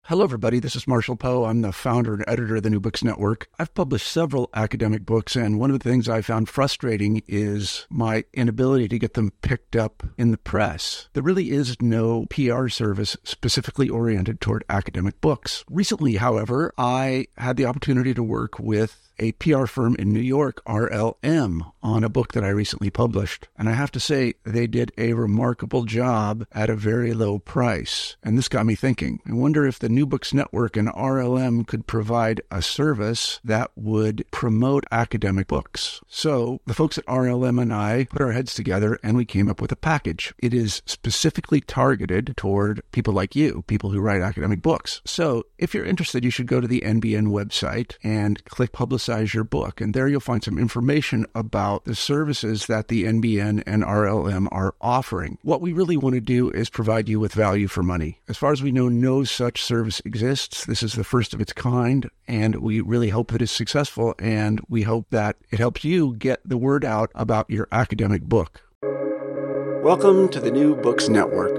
Hello, everybody. This is Marshall Poe. I'm the founder and editor of the New Books Network. I've published several academic books, and one of the things I found frustrating is my inability to get them picked up in the press. There really is no PR service specifically oriented toward academic books. Recently, however, I had the opportunity to work with a PR firm in New York, RLM, on a book that I recently published. And I have to say, they did a remarkable job at a very low price. And this got me thinking. I wonder if the New Books Network and RLM could provide a service that would promote academic books. So the folks at RLM and I put our heads together and we came up with a package. It is specifically targeted toward people like you, people who write academic books. So if you're interested, you should go to the NBN website and click Publicize Your Book. And there you'll find some information about the services that the NBN and RLM are offering. What we really want to do is provide you with value for money. As far as we know, no such service exists. This is the first of its kind, and we really hope that it's successful, and we hope that it helps you get the word out about your academic book. Welcome to the New Books Network.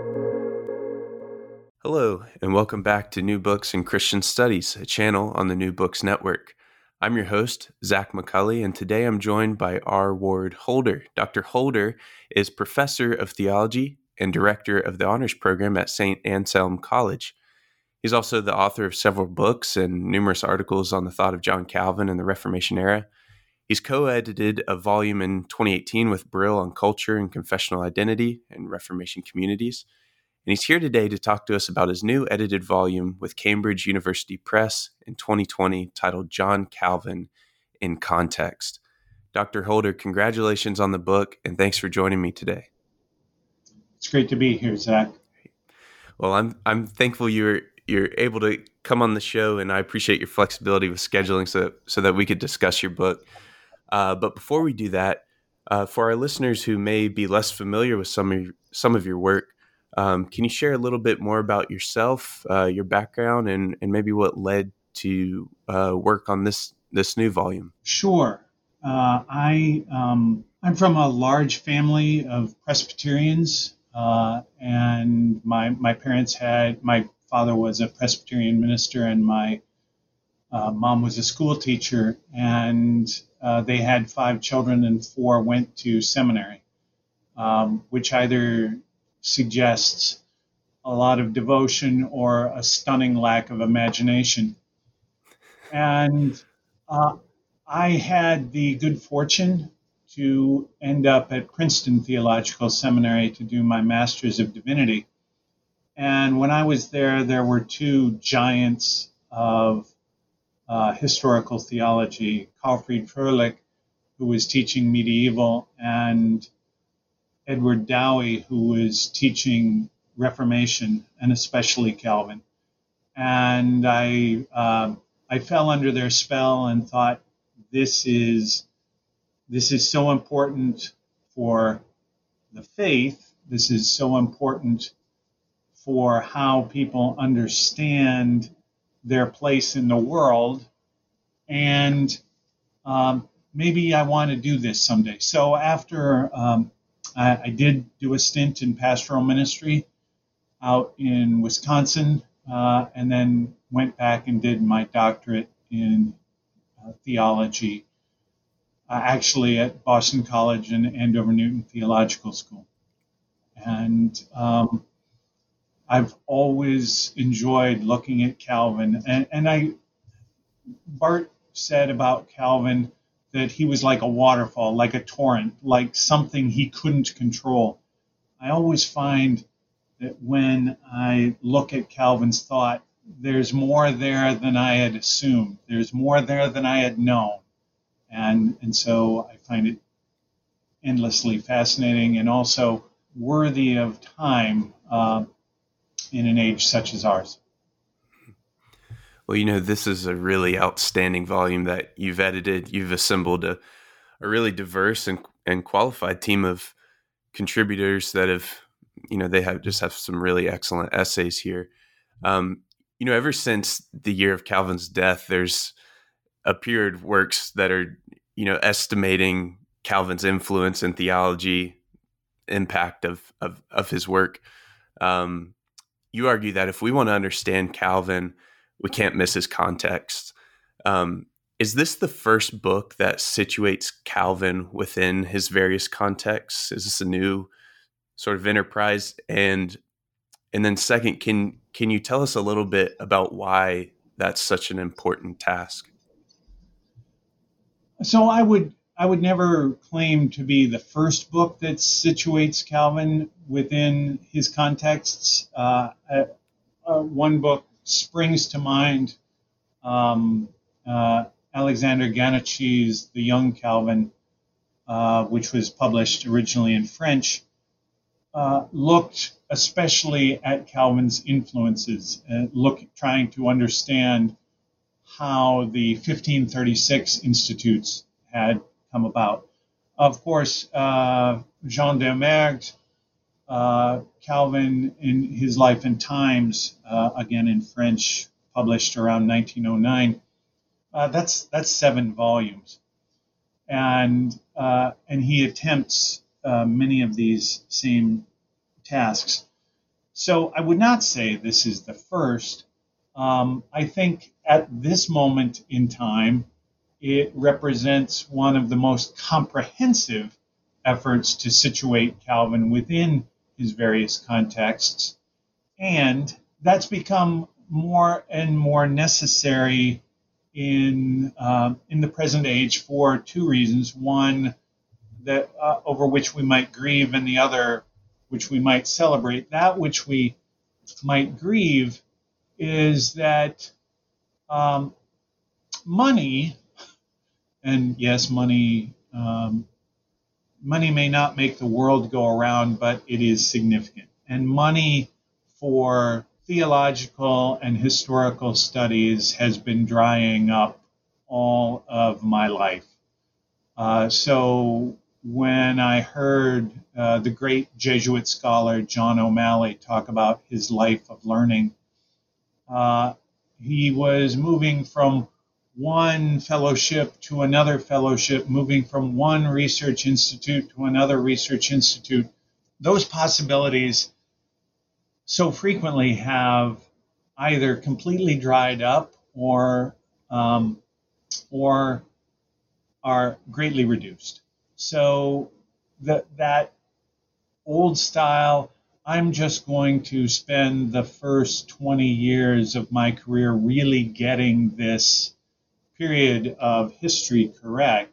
Hello, and welcome back to New Books in Christian Studies, a channel on the New Books Network. I'm your host, Zach McCulley, and today I'm joined by R. Ward Holder. Dr. Holder is Professor of Theology and Director of the Honors Program at St. Anselm College. He's also the author of several books and numerous articles on the thought of John Calvin and the Reformation era. He's co-edited a volume in 2018 with Brill on culture and confessional identity and Reformation communities. And he's here today to talk to us about his new edited volume with Cambridge University Press in 2020 titled John Calvin in Context. Dr. Holder, congratulations on the book, and thanks for joining me today. It's great to be here, Zach. Well, I'm thankful you're able to come on the show, and I appreciate your flexibility with scheduling so that we could discuss your book. But before we do that, for our listeners who may be less familiar with some of your work, can you share a little bit more about yourself, your background, and maybe what led to work on this new volume? Sure. I'm from a large family of Presbyterians, and my father was a Presbyterian minister, and my mom was a school teacher, and they had 5 children, and 4 went to seminary, which either suggests a lot of devotion or a stunning lack of imagination. And I had the good fortune to end up at Princeton Theological Seminary to do my Master's of Divinity. And when I was there, there were 2 giants of historical theology, Karlfried Fröhlich, who was teaching medieval, and Edward Dowie, who was teaching Reformation and especially Calvin. And I fell under their spell and thought, this is so important for the faith. This is so important for how people understand their place in the world. And maybe I want to do this someday. So after I did do a stint in pastoral ministry out in Wisconsin, and then went back and did my doctorate in theology, actually at Boston College and Andover Newton Theological School. And I've always enjoyed looking at Calvin. And Bart said about Calvin that he was like a waterfall, like a torrent, like something he couldn't control. I always find that when I look at Calvin's thought, there's more there than I had assumed. There's more there than I had known. And so I find it endlessly fascinating and also worthy of time in an age such as ours. Well, this is a really outstanding volume that you've edited. You've assembled a really diverse and qualified team of contributors that have some really excellent essays here. Ever since the year of Calvin's death, there's appeared works that are, estimating Calvin's influence in theology, impact of his work. you argue that if we want to understand Calvin, we can't miss his context. Is this the first book that situates Calvin within his various contexts? Is this a new sort of enterprise? And then second, can you tell us a little bit about why that's such an important task? So I would never claim to be the first book that situates Calvin within his contexts. One book springs to mind, Alexander Ganachie's The Young Calvin, which was published originally in French, looked especially at Calvin's influences, trying to understand how the 1536 institutes had come about. Of course, Jean Demergt, Calvin in his Life and Times, again in French, published around 1909. That's 7 volumes, and he attempts many of these same tasks. So I would not say this is the first. I think at this moment in time, it represents one of the most comprehensive efforts to situate Calvin within his various contexts. And that's become more and more necessary in the present age for 2 reasons. One, that over which we might grieve, and the other, which we might celebrate. That which we might grieve is that money, and yes, money may not make the world go around, but it is significant. And money for theological and historical studies has been drying up all of my life. So when I heard the great Jesuit scholar John O'Malley talk about his life of learning, he was moving from one fellowship to another fellowship, moving from one research institute to another research institute. Those possibilities so frequently have either completely dried up or are greatly reduced. So that old style, I'm just going to spend the first 20 years of my career really getting this period of history correct,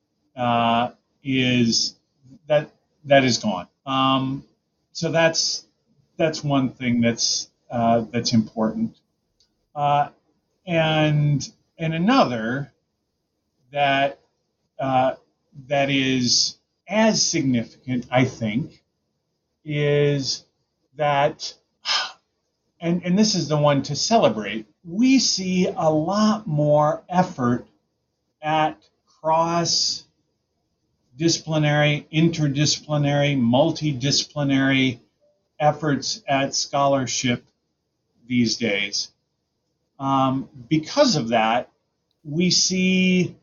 is gone. So that's one thing that's important, and another that is as significant, I think, is that, and this is the one to celebrate, we see a lot more effort at cross-disciplinary, interdisciplinary, multidisciplinary efforts at scholarship these days. Because of that, we see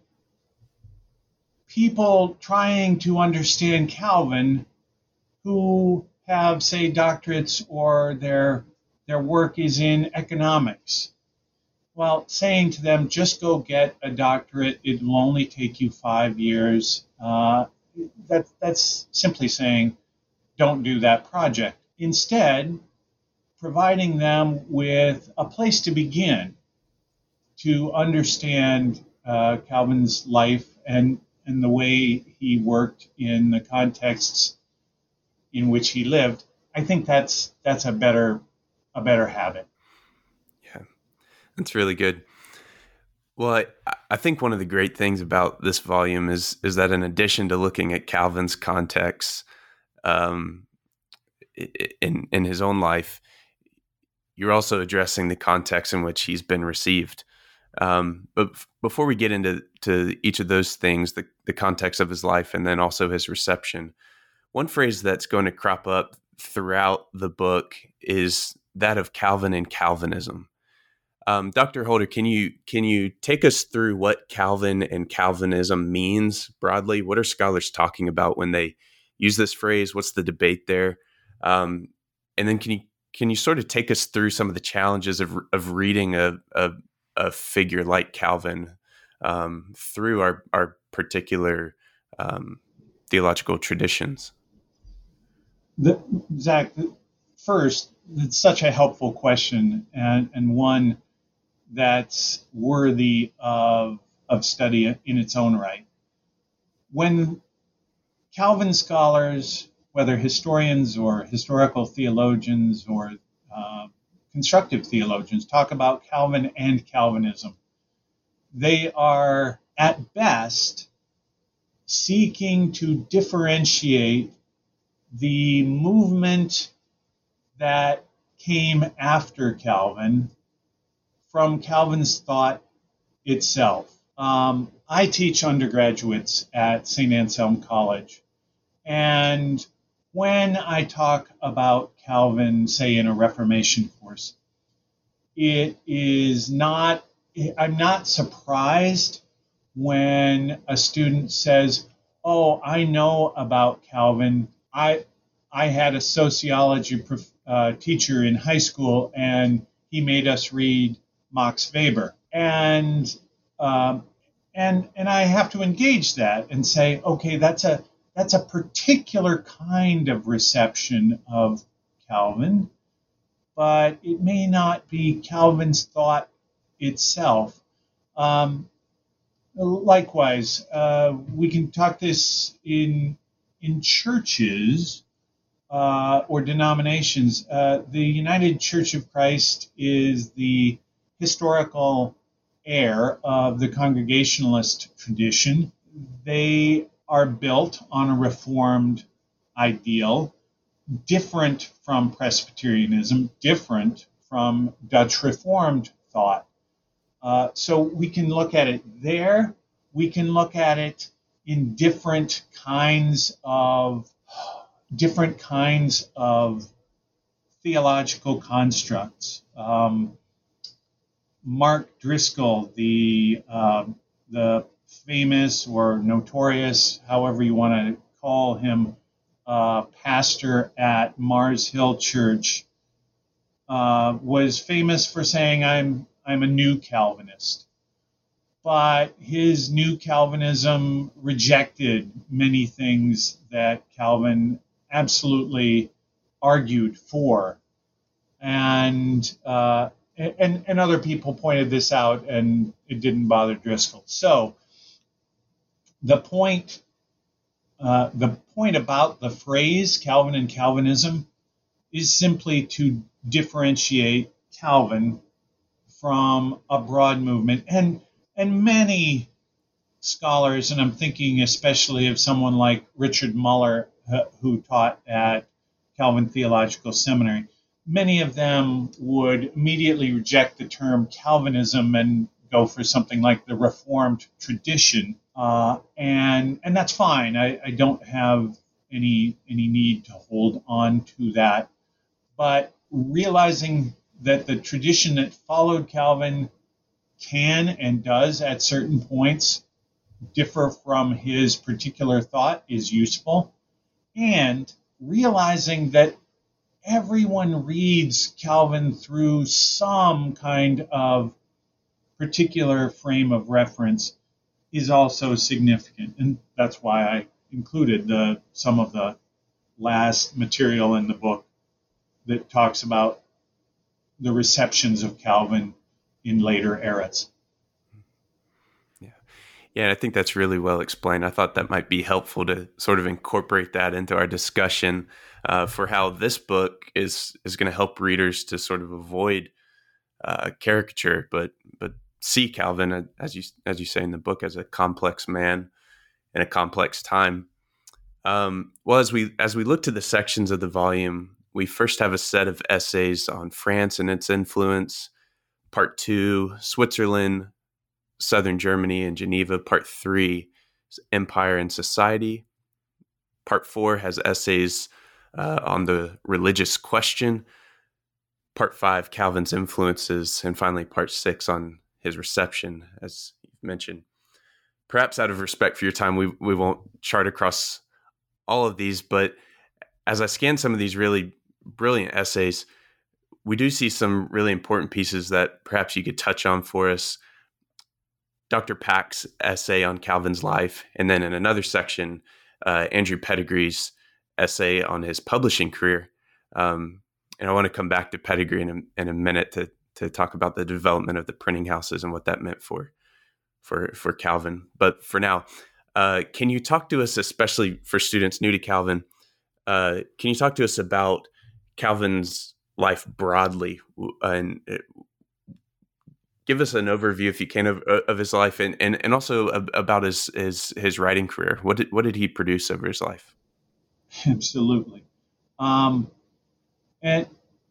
people trying to understand Calvin who have, say, doctorates, or their work is in economics. Well, saying to them, just go get a doctorate, it will only take you 5 years, that's simply saying, don't do that project. Instead, providing them with a place to begin to understand Calvin's life and the way he worked in the contexts in which he lived, I think that's a better habit. Yeah, that's really good. Well, I think one of the great things about this volume is that in addition to looking at Calvin's context in his own life, you're also addressing the context in which he's been received. But before we get into each of those things, the context of his life and then also his reception, one phrase that's going to crop up throughout the book is that of Calvin and Calvinism. Dr. Holder, can you take us through what Calvin and Calvinism means broadly? What are scholars talking about when they use this phrase? What's the debate there? And then can you can you sort of take us through some of the challenges of reading a figure like Calvin through our particular theological traditions? Zach, first, it's such a helpful question, and one that's worthy of study in its own right. When Calvin scholars, whether historians or historical theologians or constructive theologians, talk about Calvin and Calvinism, they are at best seeking to differentiate the movement that came after Calvin from Calvin's thought itself. I teach undergraduates at St. Anselm College, and when I talk about Calvin, say in a Reformation course, I'm not surprised when a student says, "Oh, I know about Calvin. I had a sociology teacher in high school, and he made us read Max Weber." And I have to engage that and say, okay, that's a particular kind of reception of Calvin, but it may not be Calvin's thought itself. Likewise, we can talk this in churches or denominations. The United Church of Christ is the historical heir of the Congregationalist tradition. They are built on a Reformed ideal, different from Presbyterianism, different from Dutch Reformed thought. So we can look at it there. We can look at it in different kinds of theological constructs. Mark Driscoll, the famous or notorious, however you want to call him, pastor at Mars Hill Church, was famous for saying, I'm a new Calvinist. But his new Calvinism rejected many things that Calvin absolutely argued for. And other people pointed this out, and it didn't bother Driscoll. So the point about the phrase Calvin and Calvinism is simply to differentiate Calvin from a broad movement. And many scholars, and I'm thinking especially of someone like Richard Muller, who taught at Calvin Theological Seminary, many of them would immediately reject the term Calvinism and go for something like the Reformed tradition. And that's fine. I don't have any need to hold on to that. But realizing that the tradition that followed Calvin can and does at certain points differ from his particular thought is useful. And realizing that everyone reads Calvin through some kind of particular frame of reference is also significant. And that's why I included some of the last material in the book that talks about the receptions of Calvin in later eras. Yeah, I think that's really well explained. I thought that might be helpful to sort of incorporate that into our discussion for how this book is going to help readers to sort of avoid caricature, but see Calvin, as you say in the book, as a complex man in a complex time. Well, as we look to the sections of the volume, we first have a set of essays on France and its influence. Part 2, Switzerland, Southern Germany, and Geneva. Part 3, Empire and Society. Part 4 has essays on the religious question. Part 5, Calvin's influences. And finally, Part 6 on his reception, as you've mentioned. Perhaps out of respect for your time, we won't chart across all of these, but as I scan some of these really brilliant essays, we do see some really important pieces that perhaps you could touch on for us. Dr. Pack's essay on Calvin's life, and then in another section, Andrew Pettigree's essay on his publishing career. And I want to come back to Pettigrew in a minute to talk about the development of the printing houses and what that meant for Calvin. But for now, can you talk to us, especially for students new to Calvin, can you talk to us about Calvin's life broadly, and give us an overview, if you can, of his life, and also about his writing career? What did he produce over his life? Absolutely. And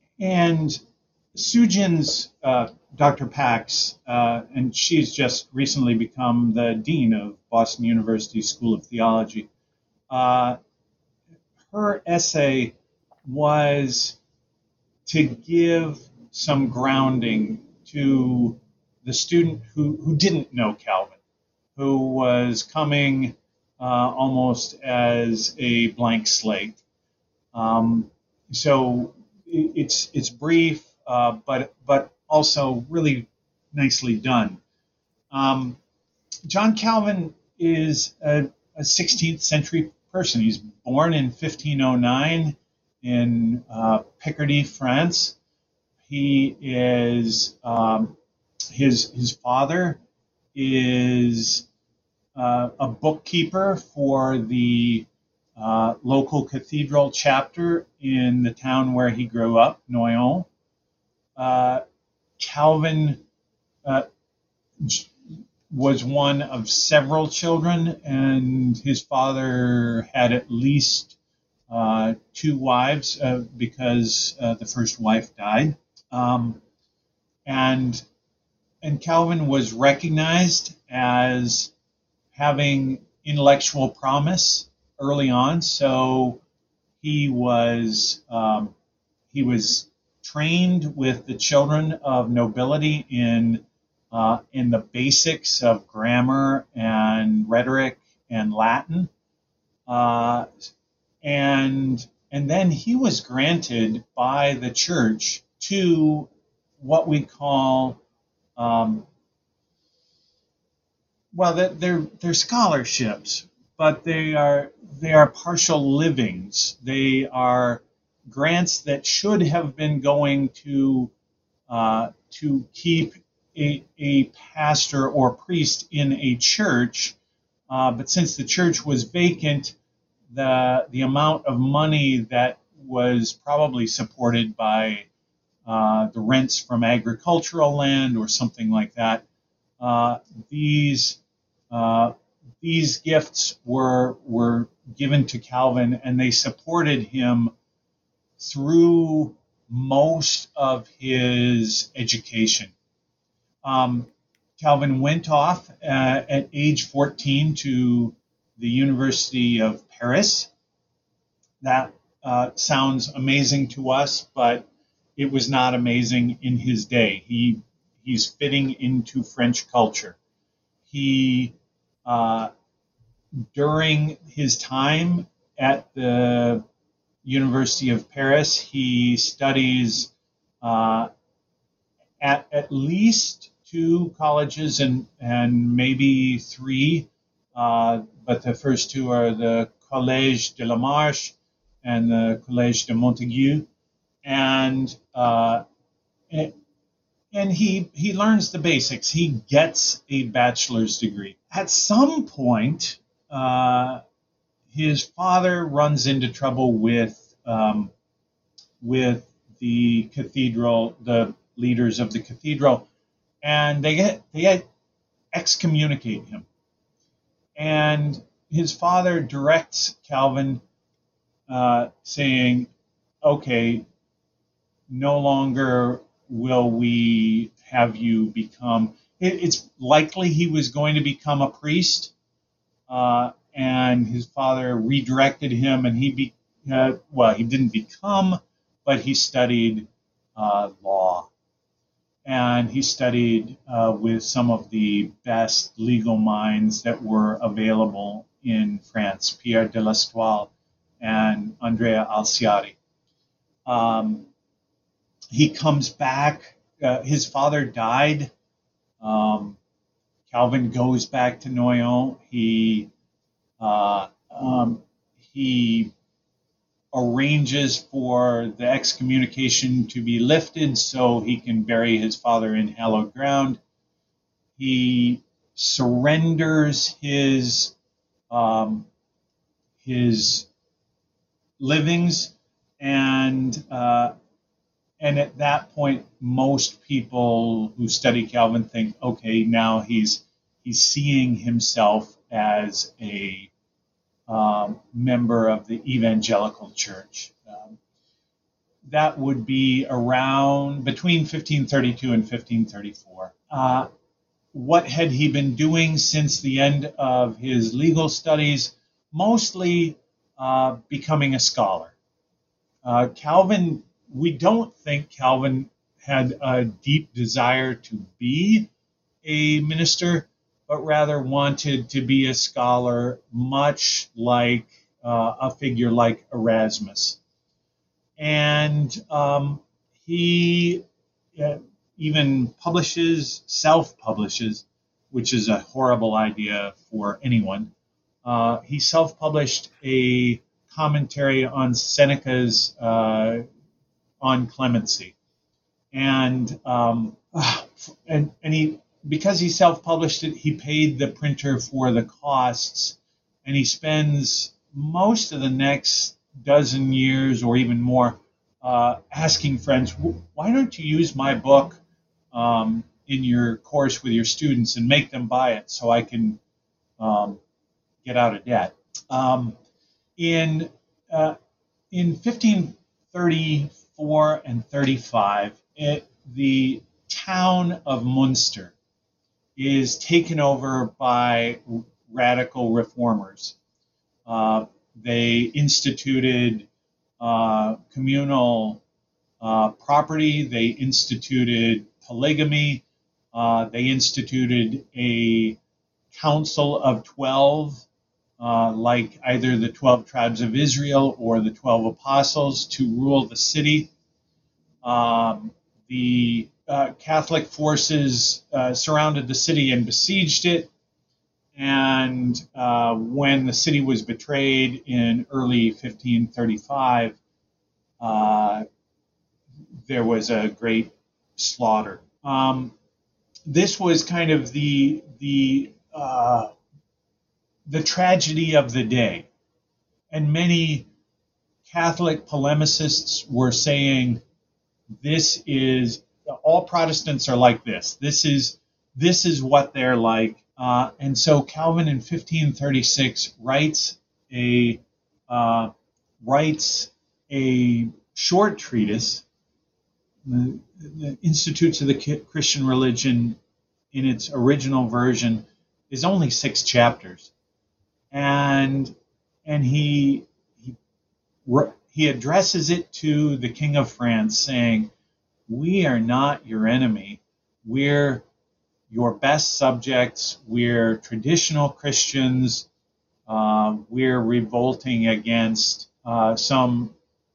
Sujan's Dr. Pack's, and she's just recently become the dean of Boston University School of Theology. Her essay was to give some grounding to the student who didn't know Calvin, who was coming almost as a blank slate. So it's brief, but also really nicely done. John Calvin is a 16th century person. He's born in 1509 in Picardy, France. He is his father is a bookkeeper for the local cathedral chapter in the town where he grew up, Noyon. Calvin was one of several children, and his father had at least 2 wives because the first wife died. And Calvin was recognized as having intellectual promise early on, so he was trained with the children of nobility in the basics of grammar and rhetoric and Latin, and then he was granted by the church to what we call they're scholarships, but they are partial livings. They are grants that should have been going to keep a pastor or priest in a church, but since the church was vacant, the amount of money that was probably supported by the rents from agricultural land or something like that, these gifts were given to Calvin, and they supported him through most of his education. Calvin went off at age 14 to the University of Paris. That sounds amazing to us, but it was not amazing in his day. He's fitting into French culture. He, during his time at the University of Paris, he studies at least 2 colleges and maybe 3, but the first 2 are the Collège de la Marche and the Collège de Montaigu, and he learns the basics. He gets a bachelor's degree. At some point, his father runs into trouble with the cathedral, the leaders of the cathedral, and they excommunicate him. And his father directs Calvin, saying, "Okay, no longer will we have you become." It's likely he was going to become a priest, and his father redirected him, and he didn't become, but he studied law, and he studied with some of the best legal minds that were available in France, Pierre de l'Estoile and Andrea Alciati. he comes back. His father died. Calvin goes back to Noyon. He arranges for the excommunication to be lifted so he can bury his father in hallowed ground. He surrenders his livings, and at that point, most people who study Calvin think, okay, now he's seeing himself as a member of the evangelical church. That would be around between 1532 and 1534. What had he been doing since the end of his legal studies? Mostly becoming a scholar. Calvin, we don't think Calvin had a deep desire to be a minister, but rather wanted to be a scholar, much like a figure like Erasmus. And he even self-publishes, which is a horrible idea for anyone. He self-published a commentary on Seneca's On Clemency. And he, because he self-published it, he paid the printer for the costs, and he spends most of the next dozen years or even more asking friends, why don't you use my book in your course with your students and make them buy it so I can get out of debt. In 1534 and 35, the town of Munster is taken over by radical reformers. They instituted communal property. They instituted polygamy. They instituted a council of 12, like either the 12 tribes of Israel or the 12 apostles, to rule the city. The Catholic forces surrounded the city and besieged it. And when the city was betrayed in early 1535, there was a great slaughter. This was kind of the tragedy of the day. And many Catholic polemicists were saying, this is, all Protestants are like this. This is what they're like. And so Calvin in 1536 writes a short treatise, the Institutes of the Christian Religion in its original version is only 6 chapters. And he addresses it to the King of France, saying, we are not your enemy. We're your best subjects. We're traditional Christians. We're revolting against some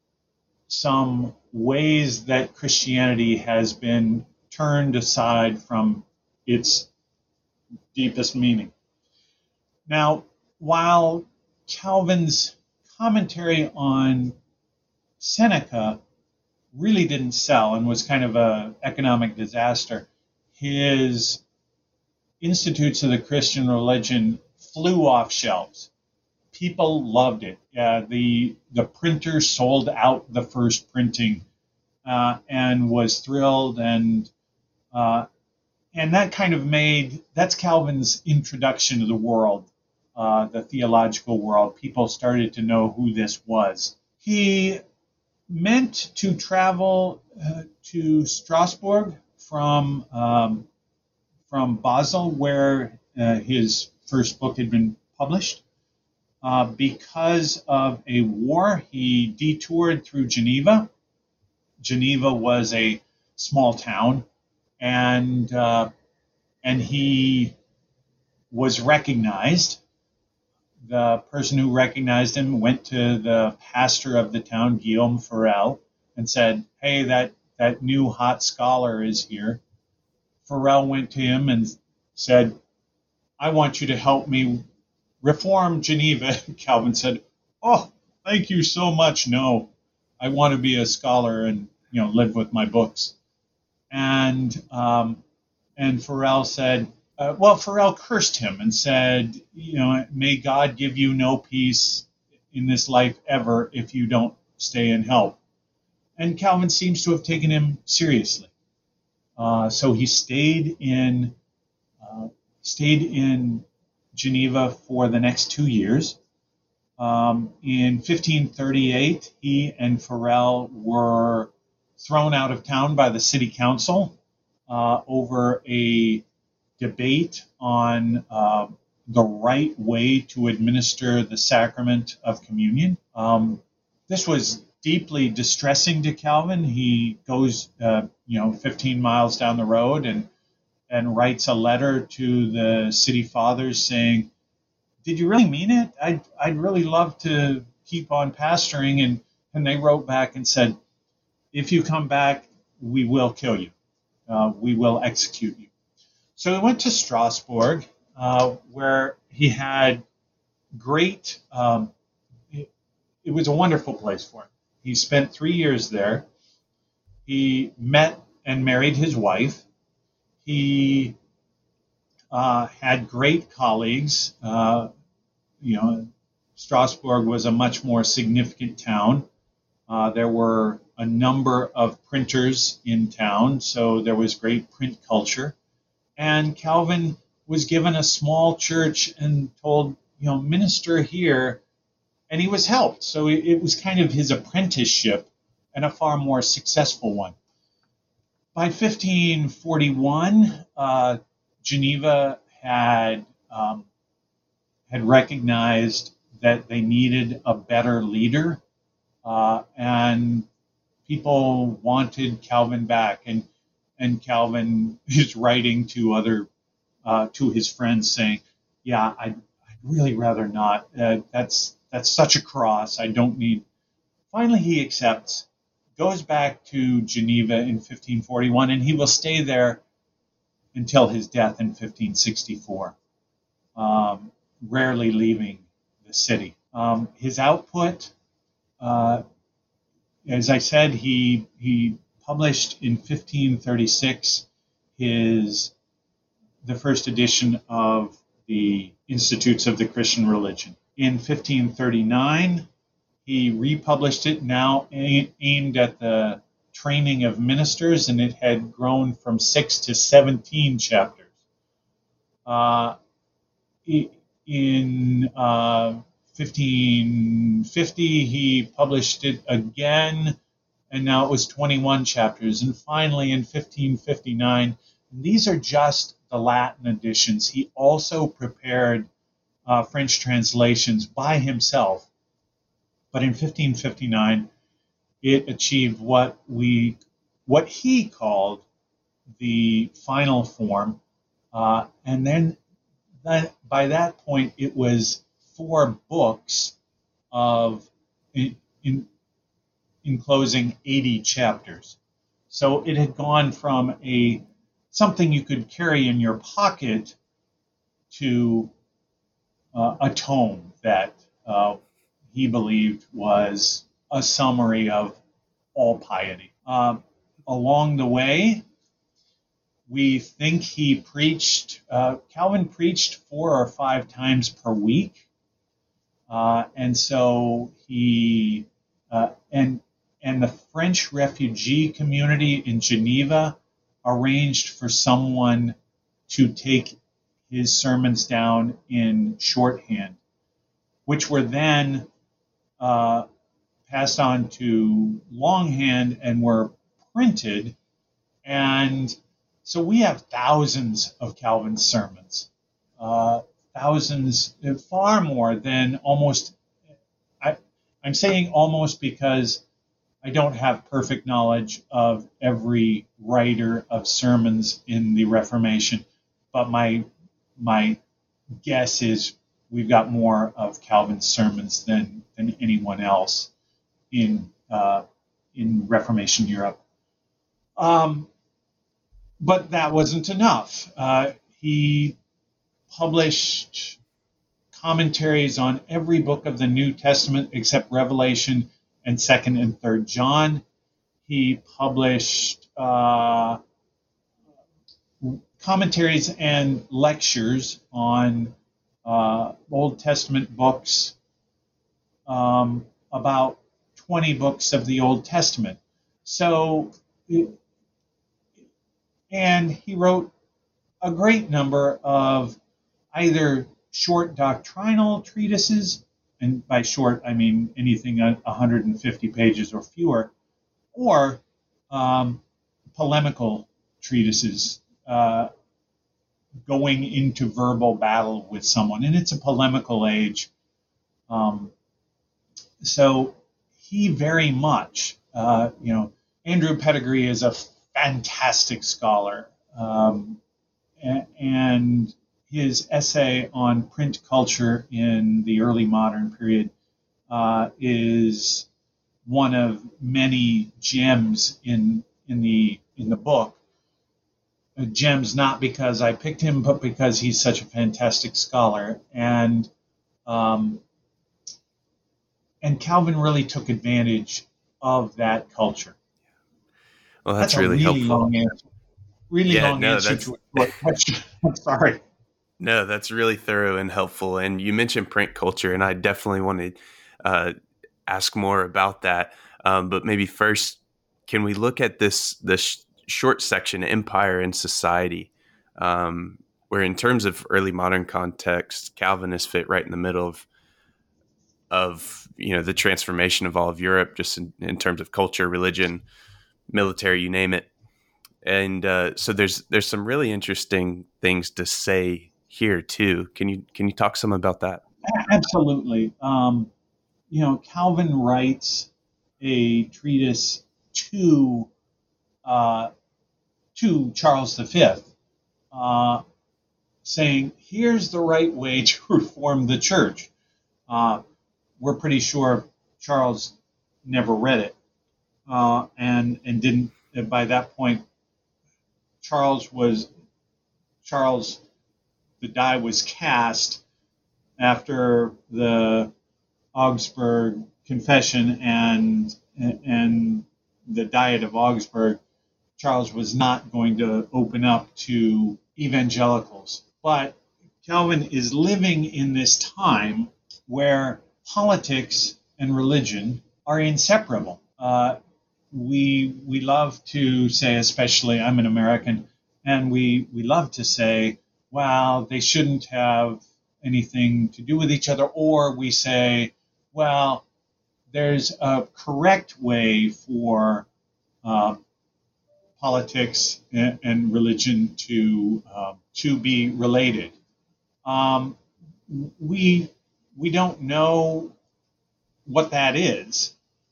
ways that Christianity has been turned aside from its deepest meaning. Now, while Calvin's commentary on Seneca really didn't sell and was kind of an economic disaster, his Institutes of the Christian Religion flew off shelves. People loved it. The printer sold out the first printing and was thrilled, and that kind of that's Calvin's introduction to the world, the theological world. People started to know who this was. He meant to travel to Strasbourg from Basel, where his first book had been published. Because of a war, he detoured through Geneva. Geneva was a small town, and he was recognized. The person who recognized him went to the pastor of the town, Guillaume Farel, and said, hey, that that new hot scholar is here. Farel went to him and said, I want you to help me reform Geneva. Calvin said, oh, thank you so much. No, I want to be a scholar and live with my books. And Farel said, Farel cursed him and said, may God give you no peace in this life ever if you don't stay and help. And Calvin seems to have taken him seriously. So he stayed in Geneva for the next 2 years. In 1538, he and Farel were thrown out of town by the city council over a debate on the right way to administer the sacrament of communion. This was deeply distressing to Calvin. He goes, 15 miles down the road and writes a letter to the city fathers saying, did you really mean it? I'd really love to keep on pastoring. And they wrote back and said, if you come back, we will kill you. We will execute you. So he went to Strasbourg, where he had great, it was a wonderful place for him. He spent 3 years there. He met and married his wife. He had great colleagues. Strasbourg was a much more significant town. There were a number of printers in town, so there was great print culture. And Calvin was given a small church and told, minister here, and he was helped. So it was kind of his apprenticeship and a far more successful one. By 1541, Geneva had recognized that they needed a better leader, and people wanted Calvin back. And Calvin is writing to his friends saying, "Yeah, I'd really rather not. That's such a cross. I don't need." Finally, he accepts, goes back to Geneva in 1541, and he will stay there until his death in 1564, rarely leaving the city. His output, as I said, he published in 1536 the first edition of the Institutes of the Christian Religion. In 1539, he republished it, now aimed at the training of ministers, and it had grown from 6 to 17 chapters. In 1550, he published it again, and now it was 21 chapters. And finally, in 1559, these are just the Latin editions. He also prepared French translations by himself. But in 1559, it achieved what he called the final form. And then by that point, it was 4 books of enclosing 80 chapters. So it had gone from something you could carry in your pocket to a tome that he believed was a summary of all piety. Along the way, we think he preached, Calvin preached 4 or 5 times per week. And so he, and the French refugee community in Geneva arranged for someone to take his sermons down in shorthand, which were then passed on to longhand and were printed. And so we have thousands of Calvin's sermons, thousands, far more than almost. I'm saying almost because I don't have perfect knowledge of every writer of sermons in the Reformation, but my guess is we've got more of Calvin's sermons than anyone else in Reformation Europe. But that wasn't enough. He published commentaries on every book of the New Testament except Revelation and 2nd and 3rd John. He published commentaries and lectures on Old Testament books, about 20 books of the Old Testament. And he wrote a great number of either short doctrinal treatises, and by short I mean anything 150 pages or fewer, or polemical treatises, going into verbal battle with someone. And it's a polemical age. So he very much, Andrew Pettigrew is a fantastic scholar. And his essay on print culture in the early modern period is one of many gems in the book. Gems not because I picked him, but because he's such a fantastic scholar. And Calvin really took advantage of that culture. Well, that's really helpful. Long answer. Long answer to a question. I'm sorry. No, that's really thorough and helpful. And you mentioned print culture, and I definitely want to ask more about that. But maybe first, can we look at this short section, Empire and Society, where in terms of early modern context, Calvin is fit right in the middle of the transformation of all of Europe, just in terms of culture, religion, military, you name it. And so there's some really interesting things to say here too. Can you talk some about that? Absolutely. Calvin writes a treatise to Charles V, saying, here's the right way to reform the church. We're pretty sure Charles never read it, and didn't. By that point, Charles, the die was cast after the Augsburg Confession and the Diet of Augsburg. Charles was not going to open up to evangelicals. But Calvin is living in this time where politics and religion are inseparable. We love to say, especially I'm an American, and we love to say, well, they shouldn't have anything to do with each other. Or we say, well, there's a correct way for politics and religion to be related. We don't know what that is.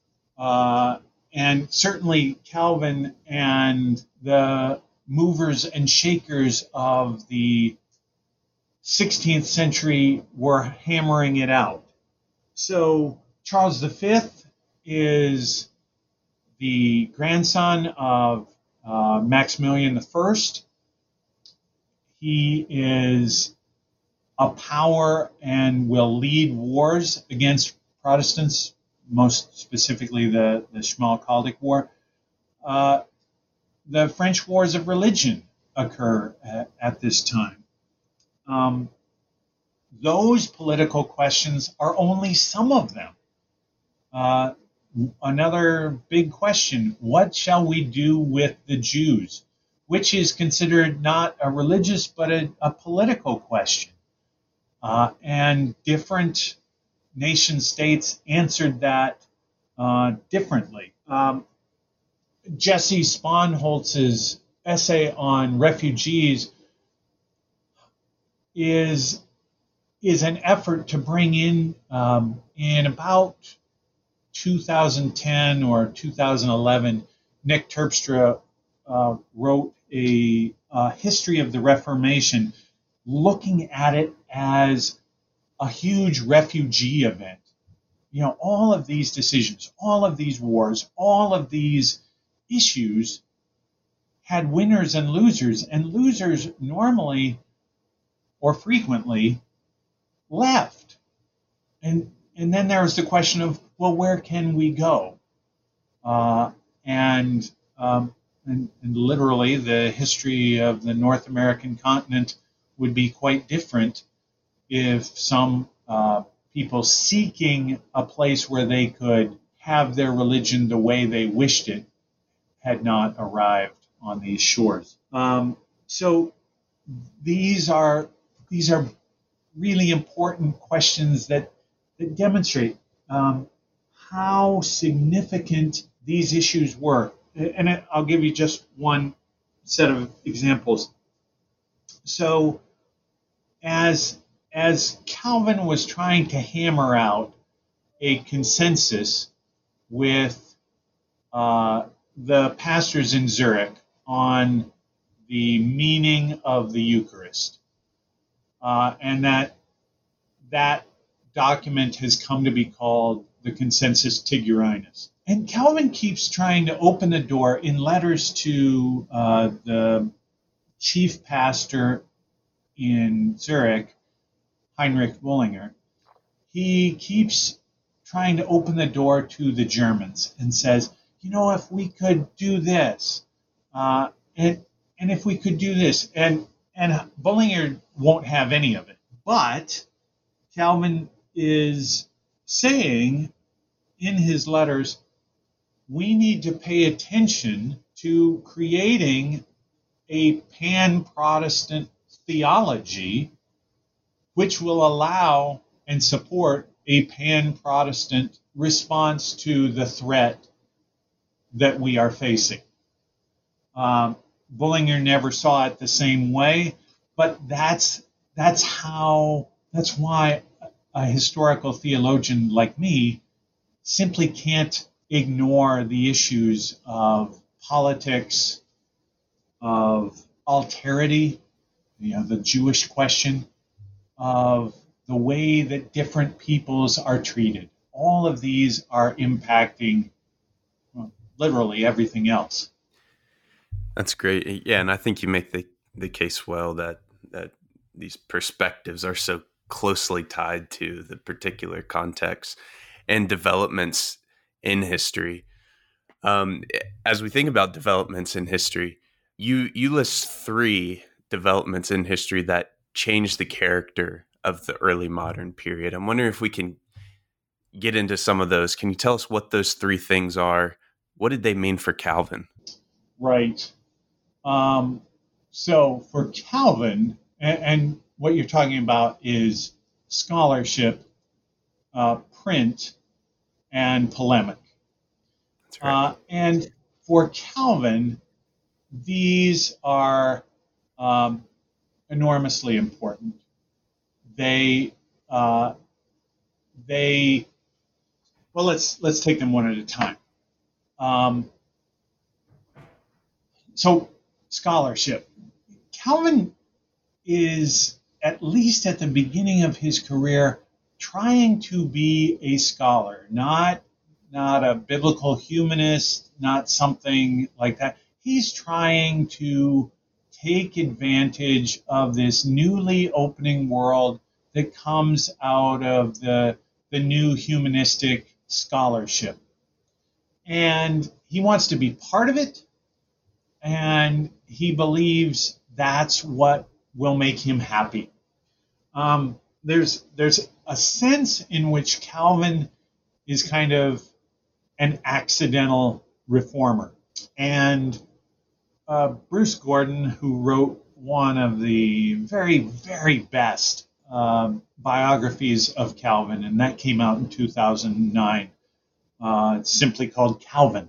And certainly Calvin and the movers and shakers of the 16th century were hammering it out. So Charles V is the grandson of Maximilian I. He is a power and will lead wars against Protestants, most specifically the Schmalkaldic War. The French Wars of Religion occur at this time. Those political questions are only some of them. Another big question, what shall we do with the Jews? Which is considered not a religious but a political question. And different nation states answered that differently. Jesse Sponholz's essay on refugees is an effort to bring in about 2010 or 2011, Nick Terpstra wrote a history of the Reformation, looking at it as a huge refugee event. All of these decisions, all of these wars, all of these issues had winners and losers normally or frequently left. And then there was the question of, well, where can we go? And literally the history of the North American continent would be quite different if some people seeking a place where they could have their religion the way they wished it had not arrived on these shores. So these are really important questions that demonstrate how significant these issues were. And I'll give you just one set of examples. So as Calvin was trying to hammer out a consensus with the pastors in Zurich on the meaning of the Eucharist, and that document has come to be called the Consensus Tigurinus. And Calvin keeps trying to open the door in letters to the chief pastor in Zurich, Heinrich Bullinger. He keeps trying to open the door to the Germans and says, if we could do this, and if we could do this, and Bullinger won't have any of it. But Calvin is saying in his letters, we need to pay attention to creating a pan-Protestant theology which will allow and support a pan-Protestant response to the threat that we are facing. Bullinger never saw it the same way, but that's why a historical theologian like me simply can't ignore the issues of politics, of alterity, the Jewish question, of the way that different peoples are treated. All of these are impacting literally everything else. That's great. Yeah, and I think you make the case well that these perspectives are so closely tied to the particular context and developments in history. As we think about developments in history, you list 3 developments in history that changed the character of the early modern period. I'm wondering if we can get into some of those. Can you tell us what those 3 things are? What did they mean for Calvin? Right. So for Calvin, and what you're talking about is scholarship, print, and polemic. That's right. And for Calvin, these are enormously important. Well, let's take them one at a time. So scholarship. Calvin is, at least at the beginning of his career, trying to be a scholar, not a biblical humanist, not something like that. He's trying to take advantage of this newly opening world that comes out of the new humanistic scholarship. And he wants to be part of it, and he believes that's what will make him happy. There's a sense in which Calvin is kind of an accidental reformer. And Bruce Gordon, who wrote one of the very, very best biographies of Calvin, and that came out in 2009. It's simply called Calvin.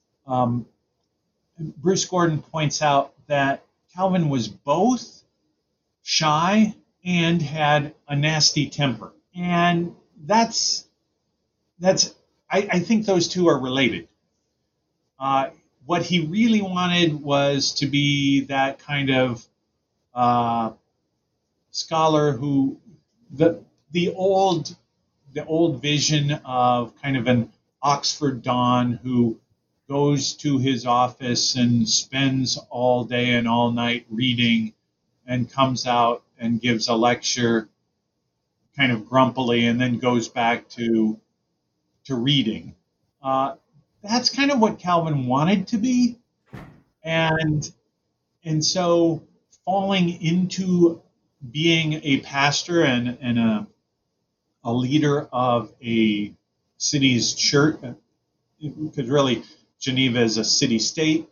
Bruce Gordon points out that Calvin was both shy and had a nasty temper. And I think those two are related. What he really wanted was to be that kind of scholar who the old vision of kind of an Oxford Don who goes to his office and spends all day and all night reading and comes out and gives a lecture kind of grumpily and then goes back to reading. That's kind of what Calvin wanted to be. And so falling into being a pastor and a leader of a city's church, because really Geneva is a city-state,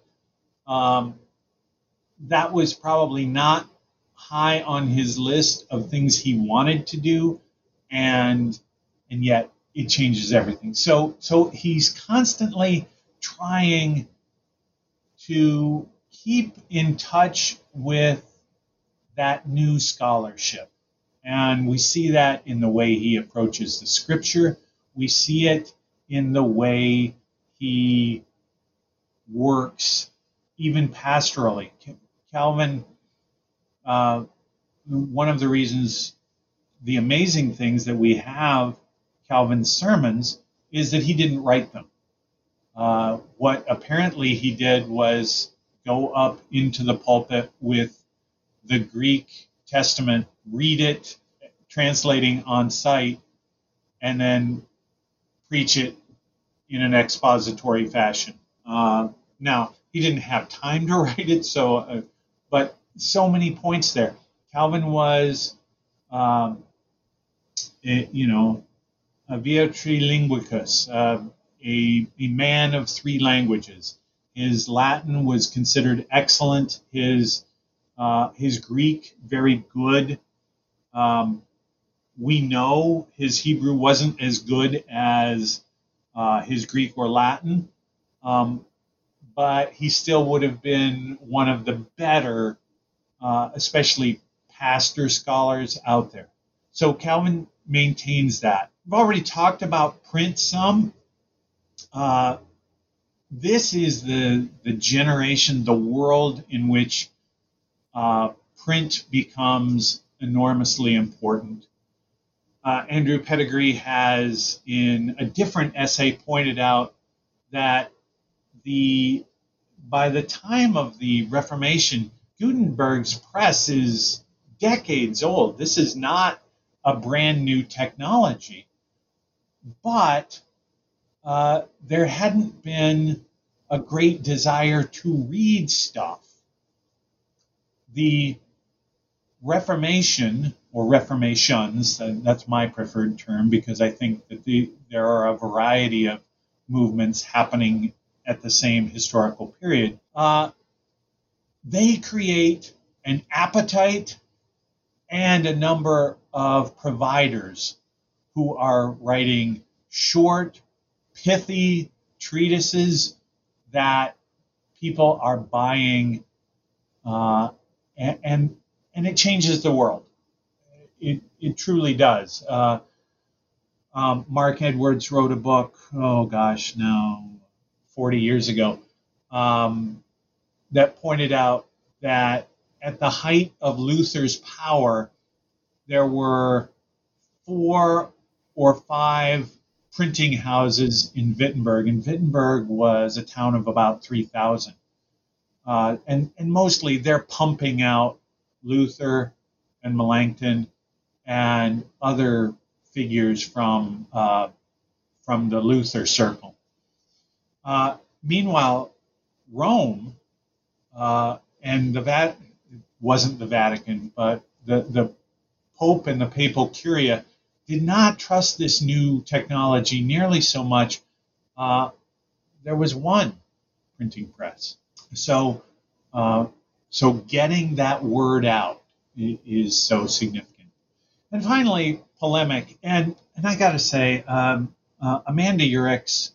that was probably not high on his list of things he wanted to do, and yet it changes everything. So he's constantly trying to keep in touch with that new scholarship. And we see that in the way he approaches the scripture. We see it in the way he works, even pastorally. Calvin, one of the reasons, the amazing things that we have Calvin's sermons is that he didn't write them. What apparently he did was go up into the pulpit with the Greek Testament, read it, translating on site, and then preach it in an expository fashion. Now, he didn't have time to write it, but so many points there. Calvin was, a via trilinguicus, a man of three languages. His Latin was considered excellent. His Greek, very good. We know his Hebrew wasn't as good as his Greek or Latin, but he still would have been one of the better, especially pastor scholars out there. So Calvin maintains that. We've already talked about print some. This is the generation, the world in which print becomes enormously important. Andrew Pettigrew has, in a different essay, pointed out that by the time of the Reformation, Gutenberg's press is decades old. This is not a brand new technology. But there hadn't been a great desire to read stuff. The Reformation, or Reformations, that's my preferred term because I think that there are a variety of movements happening at the same historical period. They create an appetite and a number of providers who are writing short, pithy treatises that people are buying, and it changes the world. It truly does. Mark Edwards wrote a book, 40 years ago, that pointed out that at the height of Luther's power, there were 4 or 5 printing houses in Wittenberg, and Wittenberg was a town of about 3,000. And mostly they're pumping out Luther and Melanchthon and other figures from the Luther circle. Meanwhile, Rome and the Vatican, wasn't the Vatican, but the Pope and the Papal Curia did not trust this new technology nearly so much. There was one printing press. So getting that word out is so significant. And finally, polemic. And I got to say, Amanda Urich's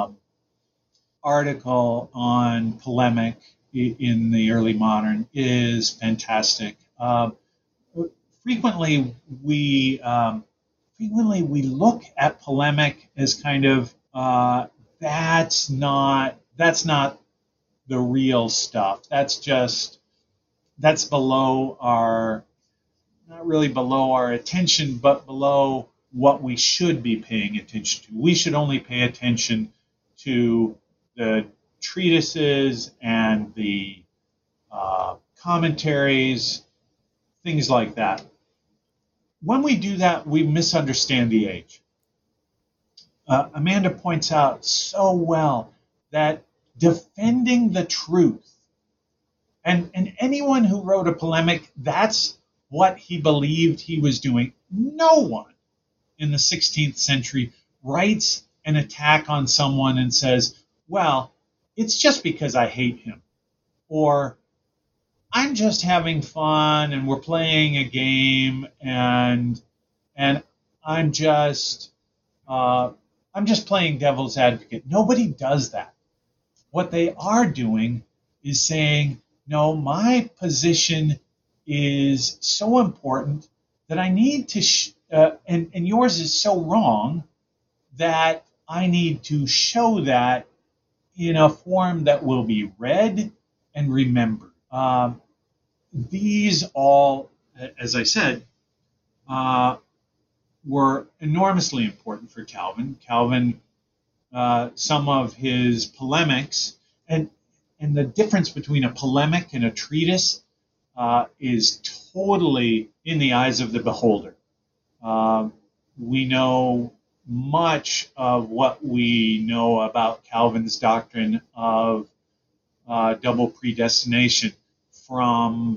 article on polemic in the early modern is fantastic. Frequently we look at polemic as kind of that's not the real stuff. That's below our, not really below our attention, but below what we should be paying attention to. We should only pay attention to the treatises and the commentaries, things like that. When we do that, we misunderstand the age. Amanda points out so well that defending the truth, and anyone who wrote a polemic, that's what he believed he was doing. No one in the 16th century writes an attack on someone and says, well, it's just because I hate him, or I'm just having fun and we're playing a game and I'm just playing devil's advocate. Nobody does that. What they are doing is saying, no, my position is so important that I need to, and yours is so wrong that I need to show that in a form that will be read and remembered. These all, as I said, were enormously important for Calvin. Calvin, some of his polemics, and the difference between a polemic and a treatise is totally in the eyes of the beholder. We know much of what we know about Calvin's doctrine of double predestination from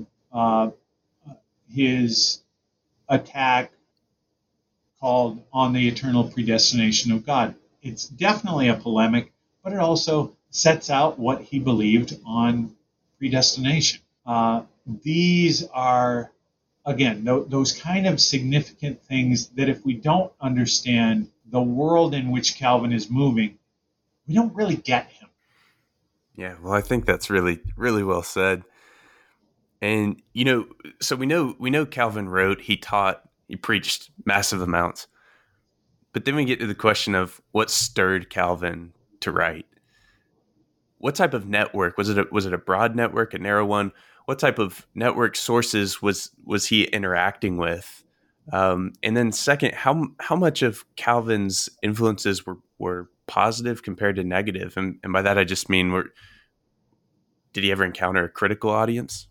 his attack called On the Eternal Predestination of God. It's definitely a polemic, but it also sets out what he believed on predestination. These are, again, those kind of significant things that if we don't understand the world in which Calvin is moving, we don't really get him. Yeah, well, I think that's really, really well said. And, so we know Calvin wrote, he taught, he preached massive amounts. But then we get to the question of what stirred Calvin to write. What type of network? Was it a broad network, a narrow one? What type of network sources was he interacting with? And then second, how much of Calvin's influences were positive compared to negative? And by that I just mean, did he ever encounter a critical audience?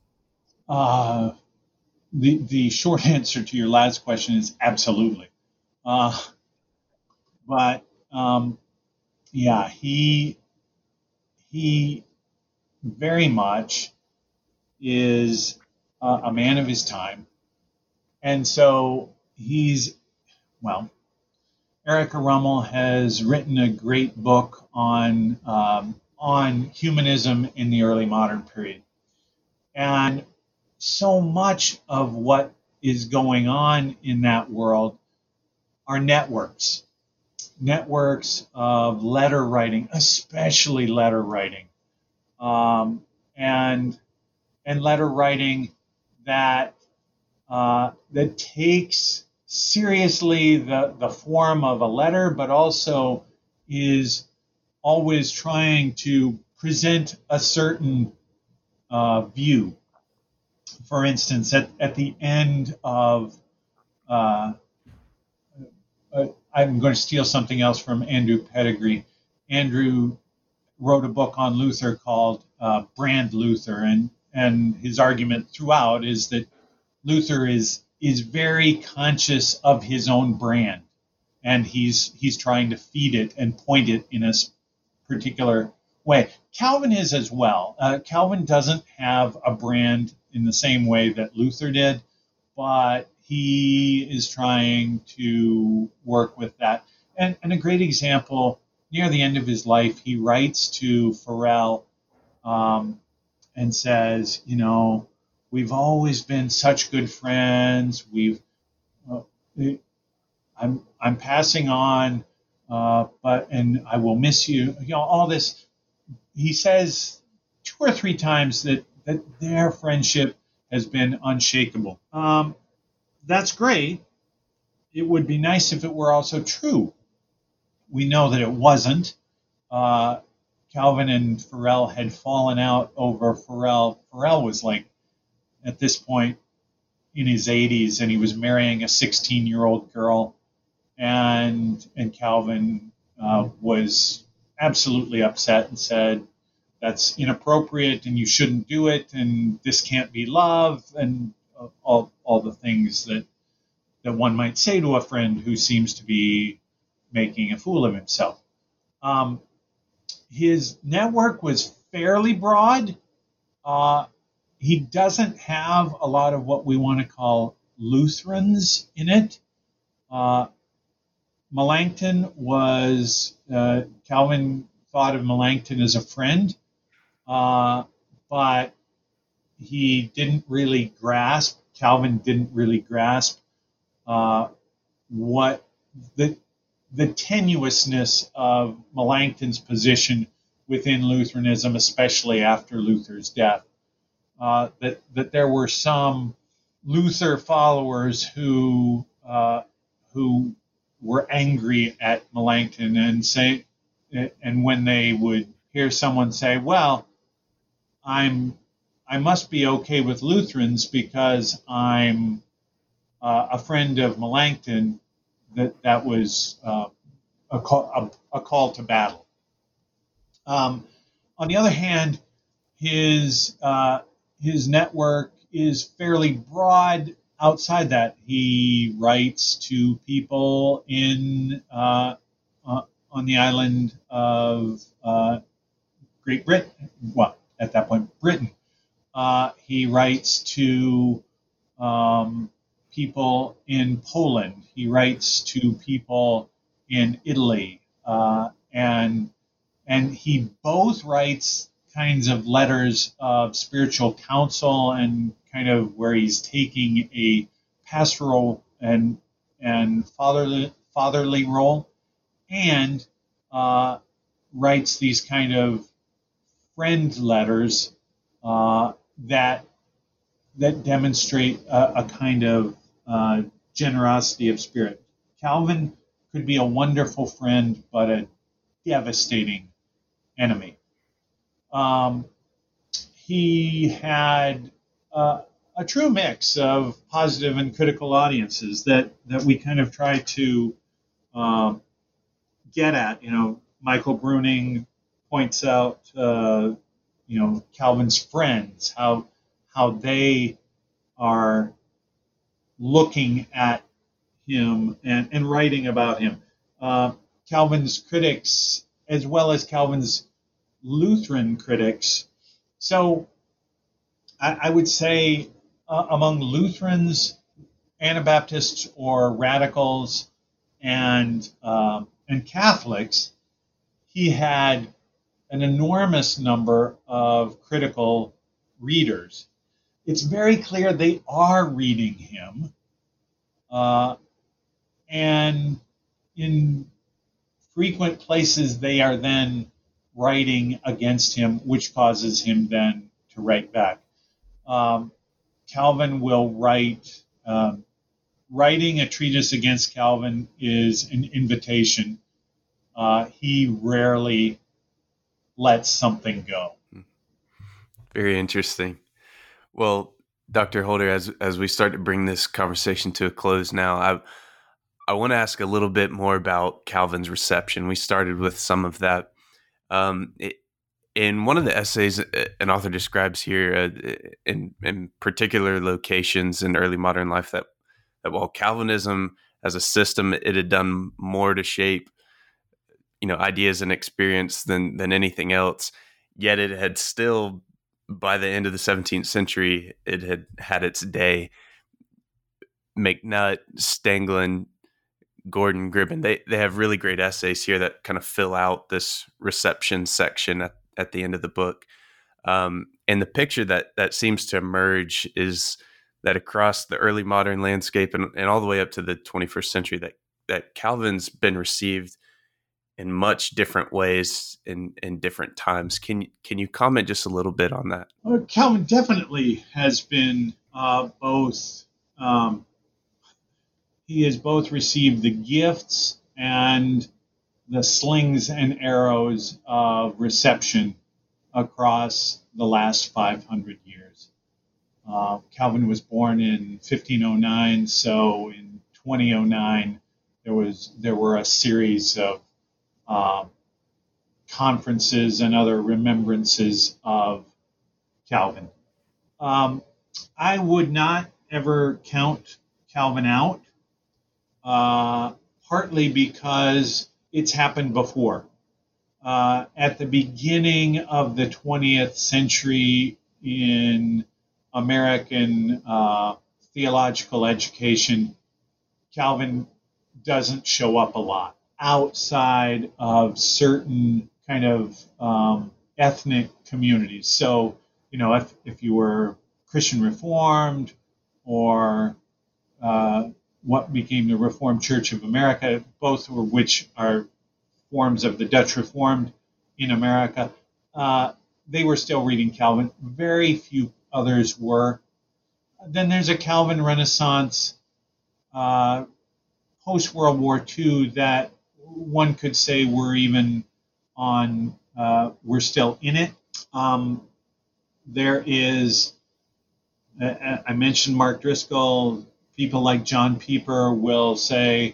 The short answer to your last question is absolutely. But yeah, he very much is a man of his time. And so Erica Rummel has written a great book on humanism in the early modern period. And so much of what is going on in that world are networks of letter writing, especially letter writing, and letter writing that takes seriously the form of a letter, but also is always trying to present a certain view. For instance, at the end of I'm going to steal something else from Andrew Pettigrew. Andrew wrote a book on Luther called Brand Luther, and his argument throughout is that Luther is very conscious of his own brand, and he's trying to feed it and point it in a particular way. Calvin is as well. Calvin doesn't have a brand in the same way that Luther did, but he is trying to work with that. And a great example, near the end of his life, he writes to Farel and says, we've always been such good friends. I'm passing on, and I will miss you. All this. He says 2 or 3 times that their friendship has been unshakable. That's great. It would be nice if it were also true. We know that it wasn't. Calvin and Farel had fallen out over Farel. Farel was at this point in his 80s, and he was marrying a 16-year-old girl, and Calvin was absolutely upset and said, that's inappropriate and you shouldn't do it and this can't be love, and all the things that one might say to a friend who seems to be making a fool of himself. His network was fairly broad. He doesn't have a lot of what we want to call Lutherans in it. Melanchthon was, Calvin thought of Melanchthon as a friend, but he didn't really grasp, Calvin didn't really grasp what the tenuousness of Melanchthon's position within Lutheranism, especially after Luther's death. That there were some Luther followers who were angry at Melanchthon and when they would hear someone say, "Well, I must be okay with Lutherans because I'm a friend of Melanchthon," that was a call to battle. On the other hand, his network is fairly broad outside that. He writes to people on the island of Great Britain, well, at that point, Britain. He writes to people in Poland. He writes to people in Italy, and he both writes kinds of letters of spiritual counsel and kind of where he's taking a pastoral and fatherly role, and writes these kind of friend letters that demonstrate a kind of generosity of spirit. Calvin could be a wonderful friend, but a devastating enemy. He had a true mix of positive and critical audiences that we kind of try to get at. Michael Bruning points out, Calvin's friends, how they are looking at him and writing about him. Calvin's critics, as well as Calvin's Lutheran critics. So I would say among Lutherans, Anabaptists, or radicals, and Catholics, he had an enormous number of critical readers. It's very clear they are reading him, and in frequent places they are then writing against him, which causes him then to write back. Calvin will write, writing a treatise against Calvin is an invitation. He rarely lets something go. Very interesting. Well, Dr. Holder, as we start to bring this conversation to a close now, I want to ask a little bit more about Calvin's reception. We started with some of that. In one of the essays, an author describes here in particular locations in early modern life that while Calvinism as a system, it had done more to shape, ideas and experience than anything else, yet it had still, by the end of the 17th century, it had its day. McNutt, Stanglin, Gordon, Gribben, they have really great essays here that kind of fill out this reception section at the end of the book. And the picture that seems to emerge is that across the early modern landscape and all the way up to the 21st century, that Calvin's been received in much different ways in different times. Can you comment just a little bit on that? Well, Calvin definitely has been both. He has both received the gifts and the slings and arrows of reception across the last 500 years. Calvin was born in 1509, so in 2009 there were a series of conferences and other remembrances of Calvin. I would not ever count Calvin out, partly because it's happened before. At the beginning of the 20th century in American theological education, Calvin doesn't show up a lot outside of certain kind of ethnic communities. So, if you were Christian Reformed or what became the Reformed Church of America, both of which are forms of the Dutch Reformed in America, they were still reading Calvin. Very few others were. Then there's a Calvin Renaissance post-World War II that one could say we're still in it. There is, I mentioned Mark Driscoll. People like John Pieper will say,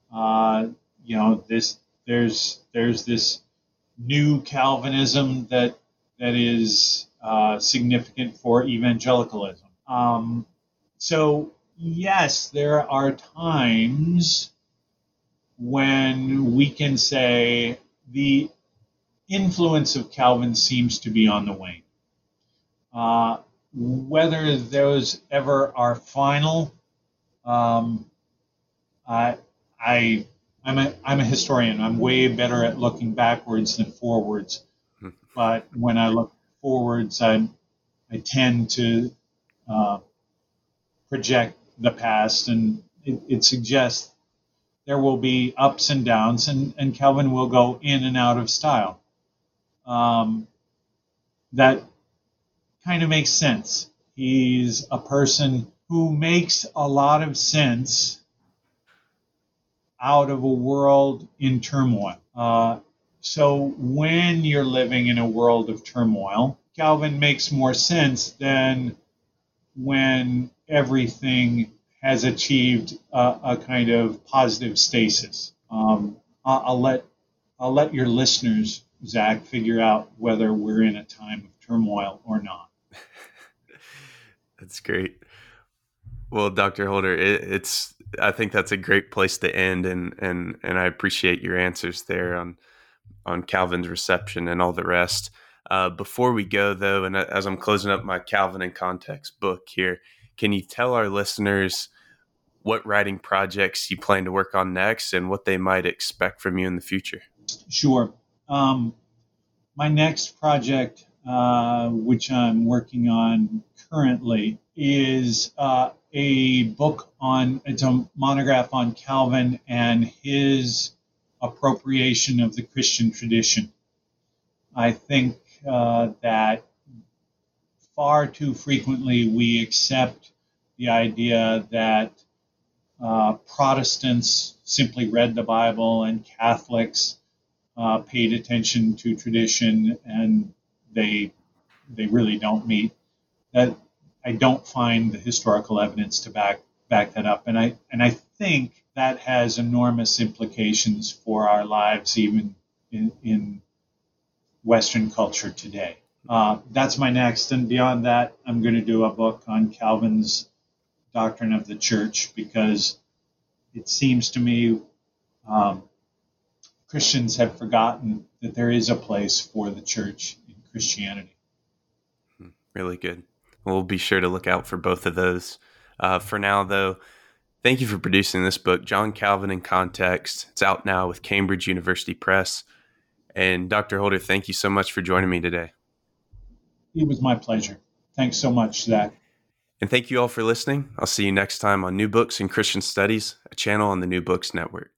there's this new Calvinism that is significant for evangelicalism. So yes, there are times when we can say the influence of Calvin seems to be on the wane. Whether those ever are final, I'm a historian. I'm way better at looking backwards than forwards. But when I look forwards, I tend to project the past, and it suggests there will be ups and downs, and Calvin will go in and out of style. That kind of makes sense. He's a person who makes a lot of sense out of a world in turmoil. So when you're living in a world of turmoil, Calvin makes more sense than when everything has achieved a kind of positive stasis. I'll let your listeners, Zach, figure out whether we're in a time of turmoil or not. That's great. Well, Dr. Holder, I think that's a great place to end, and I appreciate your answers there on Calvin's reception and all the rest. Before we go, though, and as I'm closing up my Calvin in Context book here, can you tell our listeners what writing projects you plan to work on next and what they might expect from you in the future? Sure. My next project, which I'm working on currently, is a book it's a monograph on Calvin and his appropriation of the Christian tradition. I think that far too frequently we accept the idea that Protestants simply read the Bible and Catholics paid attention to tradition, and they really don't meet that. I don't find the historical evidence to back that up, and I think that has enormous implications for our lives, even in Western culture today. That's my next, and beyond that, I'm going to do a book on Calvin's doctrine of the church, because it seems to me Christians have forgotten that there is a place for the church in Christianity. Really good. We'll be sure to look out for both of those. For now, though, thank you for producing this book, John Calvin in Context. It's out now with Cambridge University Press. And Dr. Holder, thank you so much for joining me today. It was my pleasure. Thanks so much, Zach. And thank you all for listening. I'll see you next time on New Books in Christian Studies, a channel on the New Books Network.